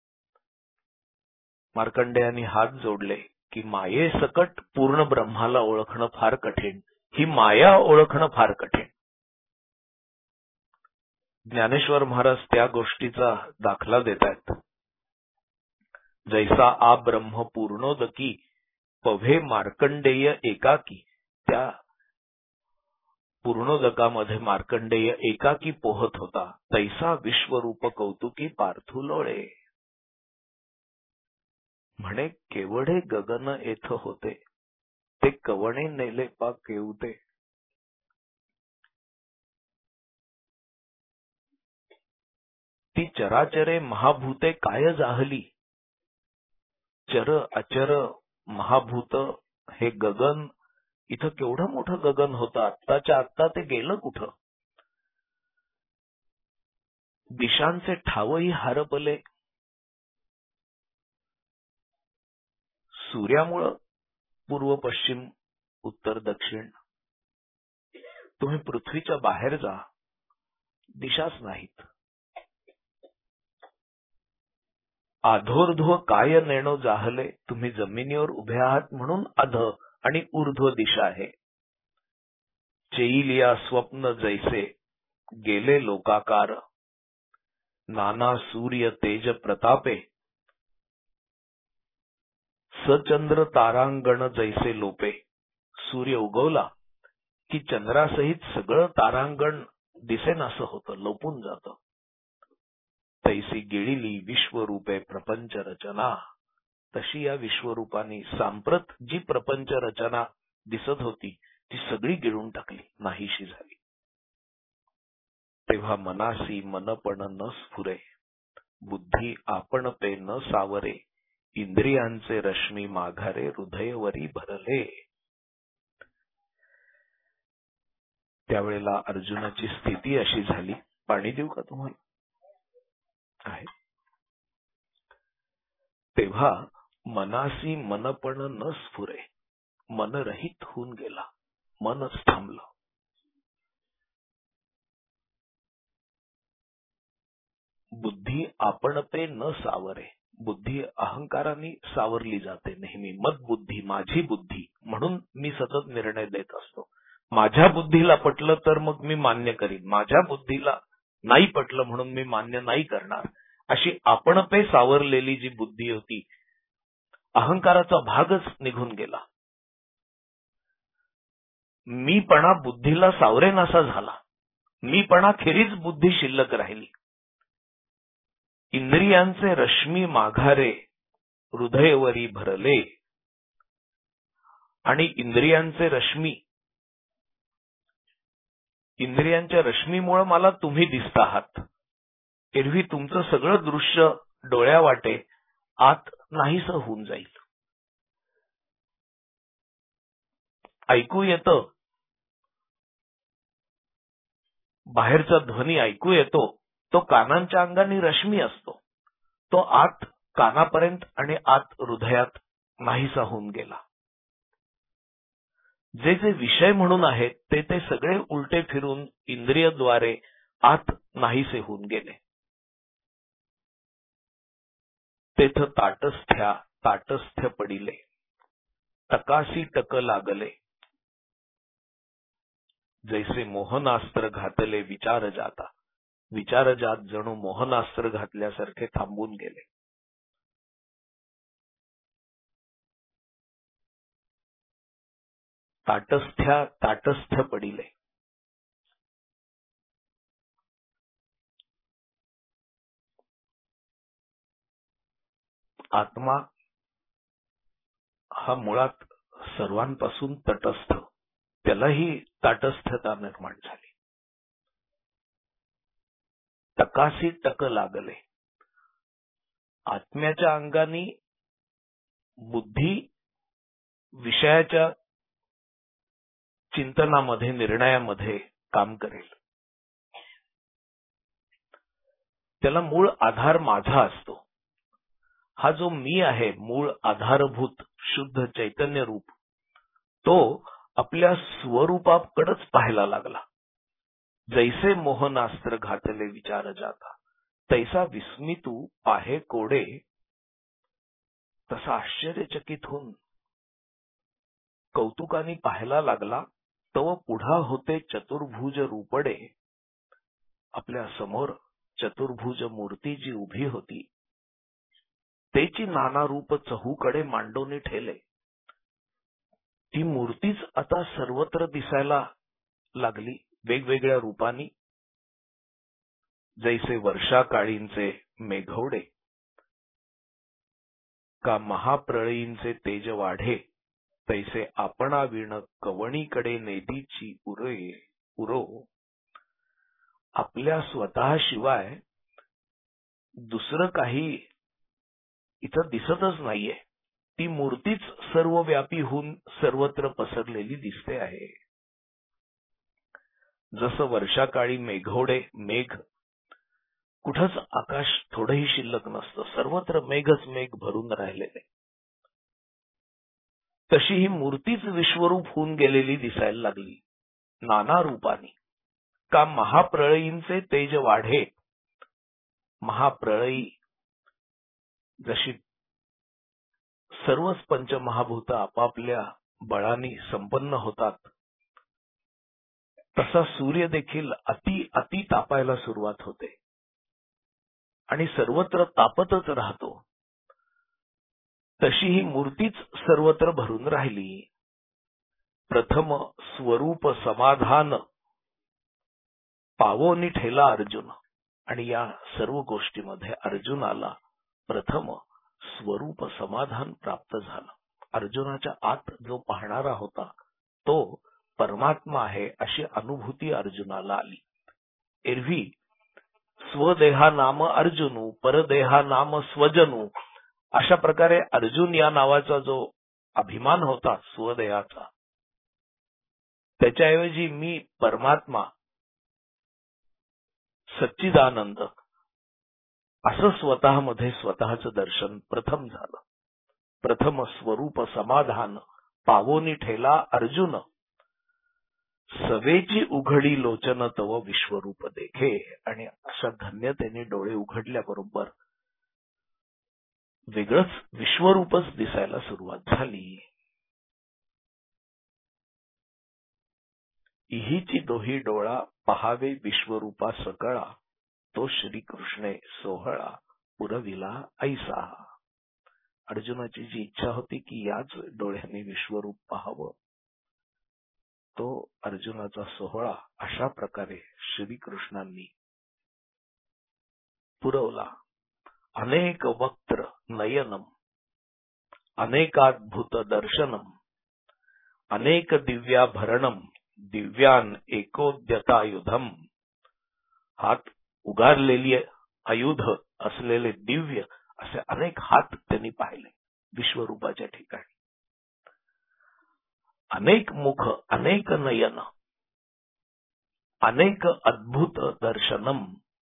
मार्कंडेयाने हात जोडले की मायेसकट पूर्ण ब्रह्माला ओळखणं फार कठीण. ही माया ओळखणं फार कठीण. ज्ञानेश्वर महाराज त्या गोष्टीचा दाखला देतात. जैसा आ ब्रह्म पूर्णोदकी पभे मार्कंडेय एकाकी. त्या पूर्णोदकामध्ये मार्कंडेय एकाकी पोहत होता. तैसा विश्वरूप कौतुकी पार्थू लोळे. म्हणे केवढे गगन येथ होते ते कवणे नेले पा केवते. ती चराचरे महाभूते काय जाहली. चर अचर महाभूत हे गगन इथं केवढं मोठं गगन होतं. आत्ताच्या आत्ता ते गेलं कुठं. दिशांचे ठावही हरपले. सूर्यामुळं पूर्व पश्चिम उत्तर दक्षिण तुम्ही पृथ्वीच्या बाहेर जा दिशाच नाहीत. आधोर्ध्व काय नेणो जाहले. तुम्ही जमिनीवर उभे आहात म्हणून अध आणि ऊर्ध्व दिशा आहे. चेईलिया स्वप्न जैसे गेले लोकाकार. नाना सूर्य तेज प्रतापे सचंद्र तारांगण जैसे लोपे. सूर्य उगवला की चंद्रासहित सगळं तारांगण दिसेनासं होतं, लोपून जातं. तैसी गिळिली विश्वरूपे प्रपंच रचना. तशी या विश्वरूपाने सांप्रत जी प्रपंच रचना दिसत होती ती सगळी गिळून टाकली, नाहीशी झाली. तेव्हा मनासी मनपण न स्फुरे. बुद्धी आपण पे न सावरे. इंद्रियांचे रश्मी माघारे हृदयवरी भरले. त्यावेळेला अर्जुनाची स्थिती अशी झाली. पाणी देऊ का तुम्हाला? आहे. तेव्हा मनासी मनपण न स्फुरे. मन रहित होऊन गेला, मनच थांबलं. बुद्धी आपण पे न सावरे. बुद्धी अहंकाराने सावरली जाते नेहमी. मद बुद्धी, माझी बुद्धी म्हणून मी सतत निर्णय देत असतो. माझ्या बुद्धीला पटलं तर मग मी मान्य करीन, माझ्या बुद्धीला नाही पटलं म्हणून मी मान्य नाही करणार. अशी आपण पे सावरलेली जी बुद्धी होती, अहंकाराचा भागच निघून गेला. मीपणा बुद्धीला सावरेनासा झाला. मीपणा खेरीज बुद्धी शिल्लक राहिली. इंद्रियांचे रश्मी माघारे हृदयवरी भरले आणि इंद्रियांच्या रश्मीमुळे मला तुम्ही दिसता आहात. एरवी तुमचं सगळं दृश्य डोळ्या वाटे आत नाहीस होऊन जाईल. ऐकू येतं, बाहेरचा ध्वनी ऐकू येतो, तो कानांच्या अंगाने रश्मी असतो. तो आत कानापर्यंत आणि आत हृदयात नाहीसा होऊन गेला. जे जे विषय म्हणून आहेत ते सगळे उलटे फिरून इंद्रियद्वारे आत नाहीसे होऊन गेले. तेथ ताटस्थ्य पडिले, टकासी टक लागले. जैसे मोहनास्त्र घातले विचार जात जणू मोहनास्त्र घातल्यासारखे थांबून गेले. ताटस्थ्य पडिले. आत्मा हा मुळात सर्वांपासून तटस्थ, त्यालाही ताटस्थता निर्माण झाली. टकासी टक लागले. आत्म्याच्या अंगाने बुद्धी विषयाच्या चिंतनामध्ये, निर्णयामध्ये काम करेल. त्याला मूळ आधार माझा असतो. हा जो मी आहे, मूळ आधारभूत शुद्ध चैतन्य रूप, तो आपल्या स्वरूपाकडेच पाहायला लागला. जैसे मोहनास्त्र घातले विचार जाता, तैसा विस्मितू पाहे कोडे. तसा आश्चर्यचकित होऊन कौतुकाने पाहायला लागला. तव पुढा होते चतुर्भुज रूपडे. आपल्या समोर चतुर्भुज मूर्ती जी उभी होती, त्याची नाना रूप चहूकडे मांडोनी ठेले. ती मूर्तीच आता सर्वत्र दिसायला लागली वेगवेगळ्या रूपांनी. जैसे वर्षाकाळींचे मेघवडे, का महाप्रळयींचे तेज वाढे. तैसे आपणा विण कवणीकडे नेदीची उरो. आपल्या स्वतःशिवाय दुसरं काही इथं दिसतच नाहीये. ती मूर्तीच सर्वव्यापी होऊन सर्वत्र पसरलेली दिसते आहे. जसं वर्षाकाळी मेघवडे, मेघ, कुठंच आकाश थोडंही शिल्लक नसतं, सर्वत्र मेघच मेघ भरून राहिलेले. तशी ही मूर्तीच विश्वरूप होऊन गेलेली दिसायला लागली नाना रूपानी. का महाप्रळयींचे तेज वाढे. महाप्रळयी जशी सर्वच पंचमहाभूत आपापल्या बळाने संपन्न होतात, तसा सूर्य देखील अति तापायला सुरुवात होते आणि सर्वत्र तापतच राहतो. तशी ही मूर्तीच सर्वत्र भरून राहिली. प्रथम स्वरूप समाधान पावोनी ठेला अर्जुन. आणि या सर्व गोष्टीमध्ये अर्जुनाला प्रथम स्वरूप समाधान प्राप्त झालं. अर्जुनाच्या आत जो पाहणारा होता तो परमात्मा आहे अशी अनुभूती अर्जुनाला आली. एरवी स्वदेहा नाम अर्जुनू, परदेहा नाम स्वजनू, अशा प्रकारे अर्जुन या नावाचा जो अभिमान होता स्वदेहाचा, त्याच्याऐवजी मी परमात्मा, सच्चिदानंद, असं स्वतःमध्ये स्वतःचं दर्शन प्रथम झालं. प्रथम स्वरूप समाधान पावोनी ठेला अर्जुन. सवेची उघडी लोचन तव विश्वरूप देखे. आणि अशा धन्यतेने डोळे उघडल्याबरोबर वेगळंच विश्वरूपच दिसायला सुरुवात झाली. इहीची दोही डोळा पहावे विश्वरूपा सकळा. तो श्रीकृष्णे सोहळा पुरविला ऐसा. अर्जुनाची जी इच्छा होती की याच डोळ्यांनी विश्वरूप पाहावं, तो अर्जुनाचा सोहळा अशा प्रकारे श्रीकृष्णांनी पुरवला. अनेक वक्त्र नयनम अनेकाद्भुत दर्शनम अनेक दिव्याभरणम दिव्यान एकोद्यतायुधम. हात उगारलेली आयुध असलेले दिव्य असे अनेक हात त्यांनी पाहिले विश्वरूपाच्या ठिकाणी. अनेक मुख अनेक नयन अनेक अद्भुत दर्शनम.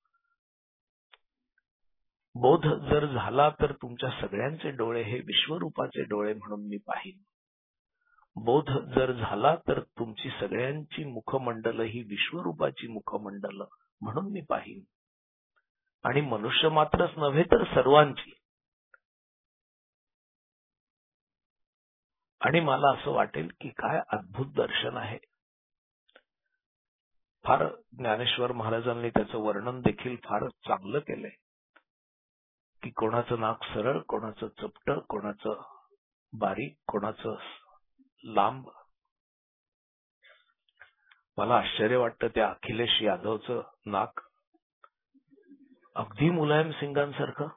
बोध जर झाला तर तुमच्या सगळ्यांचे डोळे हे विश्वरूपाचे डोळे म्हणून मी पाहीन. बोध जर झाला तर तुमची सगळ्यांची मुखमंडल ही विश्वरूपाची मुखमंडल म्हणून मी पाहीन. आणि मनुष्य मात्रच नव्हे तर सर्वांची. आणि मला असं वाटेल की काय अद्भुत दर्शन आहे. फार ज्ञानेश्वर महाराजांनी त्याचं वर्णन देखील फार चांगलं केलंय की कोणाचं नाक सरळ, कोणाचं चपट, कोणाचं बारीक, कोणाचं लांब. मला आश्चर्य वाटतं त्या अखिलेश यादवचं नाक अगदी मुलायम सिंगांसारखं,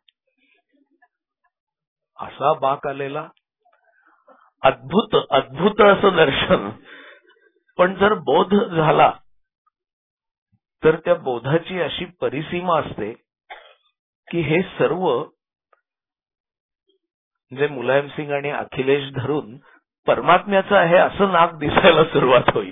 असा बाक आलेला. अद्भुत अद्भुत असं दर्शन. पण जर बोध झाला तर त्या बोधाची अशी परिसीमा असते की हे सर्व जे मुलायम सिंग आणि अखिलेश धरून परमात्म्याचं आहे असं नाक दिसायला सुरुवात होईल.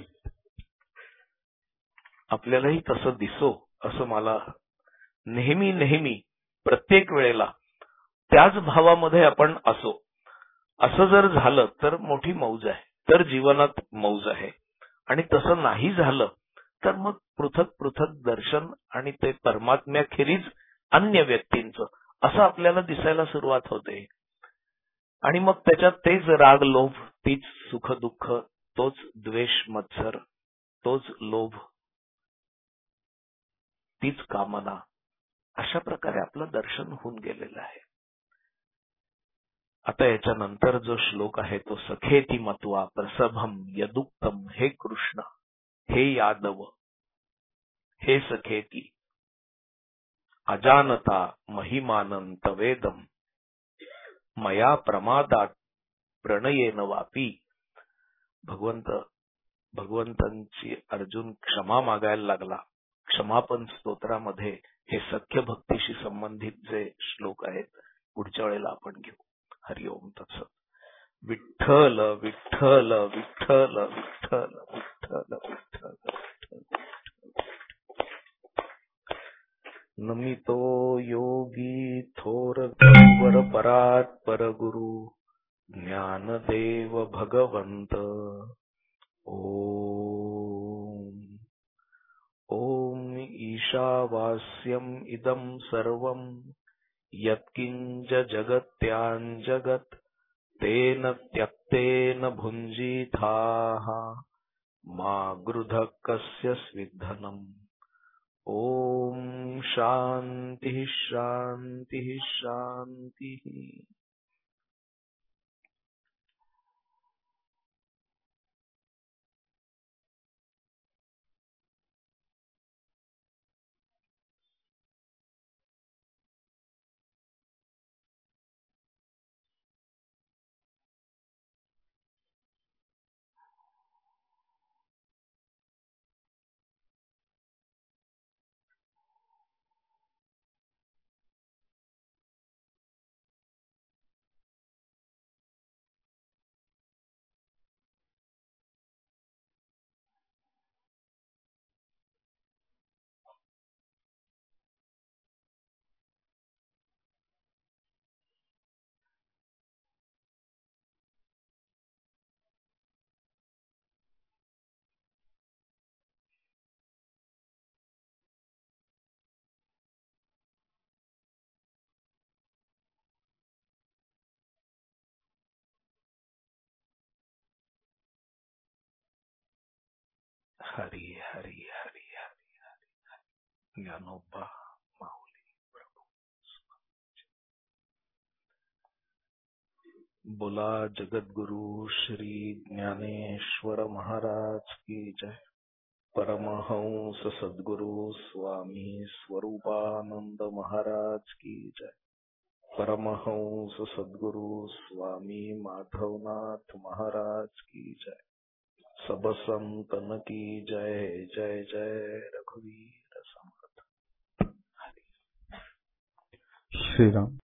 आपल्यालाही तसं दिसो असं मला नेहमी नेहमी प्रत्येक वेळेला त्याच भावामध्ये आपण असो असं जर झालं तर मोठी मौज आहे, तर जीवनात मौज आहे. आणि तसं नाही झालं तर मग पृथक पृथक दर्शन आणि ते परमात्म्याखेरीज अन्य व्यक्तींचं असं आपल्याला दिसायला सुरुवात होते. आणि मग त्याच्यात तेच राग लोभ, तीच सुख दुःख, तोच द्वेष मत्सर, तोच लोभ, तीच कामना, अशा प्रकारे आपलं दर्शन होऊन गेलेलं आहे. आता याच्यानंतर जो श्लोक आहे तो सखेती मत्वा प्रसभम यदुक्तम. हे कृष्ण, हे यादव, हे सखेती, अजानता महिमानं तवेदम मया प्रमादात प्रणयेन वापी. भगवंतांची अर्जुन क्षमा मागायला लागला. क्षमापण स्तोत्रामध्ये हे सख्य भक्तीशी संबंधित जे श्लोक आहेत पुढच्या वेळेला आपण घेऊ. हरिओम तत्सत. विठ्ठल विठ्ठल विठ्ठल विठ्ठल विठ्ठल विठ्ठल. नमितो योगी थोर वर परात परगुरु ज्ञानदेव भगवंत. ओम ओम ईशावास्यम इदं सर्वं यत्किंच जगत्याञ्जगत् तेन त्यक्तेन भुञ्जीथाः मा गृधः कस्य स्विद्धनम्. ओम शांति शांति शांति. हरि हरि हरि हरि हरि. ज्ञानोबा माऊली प्रभू. बोला जगत गुरु श्री ज्ञानेश्वर महाराज की जय। परमहंस सद्गुरु स्वामी स्वरूपानंद महाराज की जय। परमहंस सद्गुरु स्वामी माधवनाथ महाराज की जय। सब संतन की जय जय जय। रघुवीर समर्थ। श्री राम।